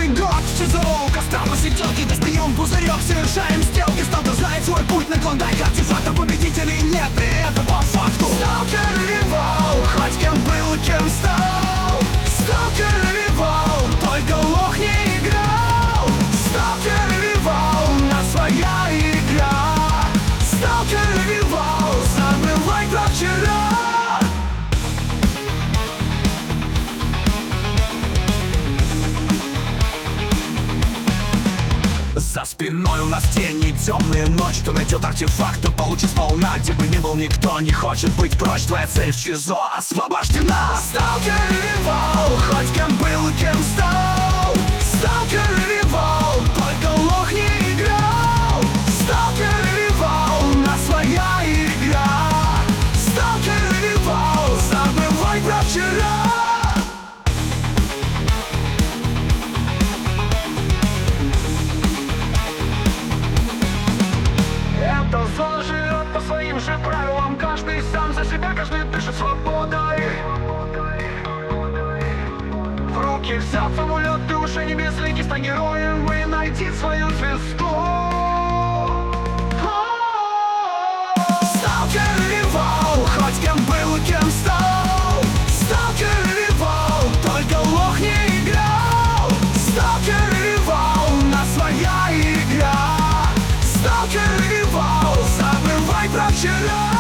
Новый год в СИЗО. Костра посиделки, достаем пузырек, совершаем сделки. Сталкер знает свой путь на клондайк. Артефакта победителей нет, и это по факту. Сталкер револ, хоть кем был, кем стал. Сталкер револ, только лох не играл. Сталкер револ, на своя игра. Сталкер револ, забывай про вчера. За спиной у нас тени, темные ночи. Кто найдет артефакт, то получит сполна. Где бы ни был никто, не хочет быть прочь. Твоя цель в СИЗО освобождена. Сталкер револ, хоть кем был и кем стал. Сталкер револ, только лох не играл. Сталкер револ, на своя игра. Сталкер револ, забывай про вчера. Эта зона живет по своим же правилам. Каждый сам за себя, каждый дышит свободой. В руки взяв амулет, ты уже не безликий. Стань героем и найди свою звезду. Сталкер револ, хоть кем был и кем стал. Сталкер револ, только лох не играл. Сталкер револ, на своя игра. Сталкер револ, забывай про вчера.